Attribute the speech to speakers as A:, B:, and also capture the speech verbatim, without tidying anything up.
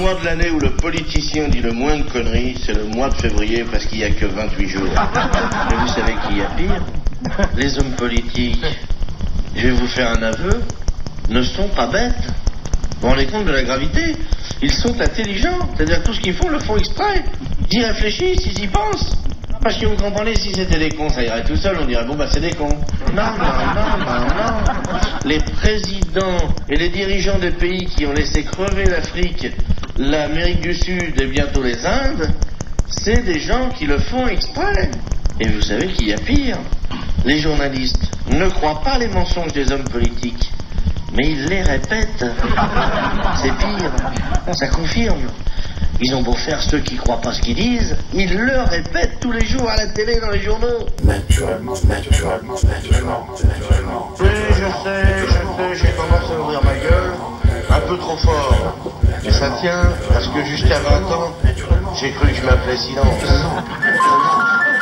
A: mois de l'année où le politicien dit le moins de conneries, c'est le mois de février parce qu'il n'y a que vingt-huit jours. Mais vous savez qu'il y a pire? Les hommes politiques, je vais vous faire un aveu, ne sont pas bêtes. Vous vous rendez compte de la gravité? Ils sont intelligents, c'est-à-dire tout ce qu'ils font, le font exprès. Ils y réfléchissent, ils y pensent. Parce que vous comprenez, si c'était des cons, ça irait tout seul, on dirait, bon bah c'est des cons. Non, non, non, non, non. Les présidents et les dirigeants des pays qui ont laissé crever l'Afrique, l'Amérique du Sud et bientôt les Indes, c'est des gens qui le font exprès. Et vous savez qu'il y a pire. Les journalistes ne croient pas les mensonges des hommes politiques, mais ils les répètent. C'est pire. Ça confirme. Ils ont beau faire ceux qui croient pas ce qu'ils disent, ils le répètent tous les jours à la télé, dans les journaux.
B: Naturellement, naturellement, naturellement, naturellement.
A: Oui, je sais, je sais, j'ai tendance à ouvrir ma gueule un peu trop fort. Mais ça tient, parce que jusqu'à vingt ans, j'ai cru que je m'appelais Silence.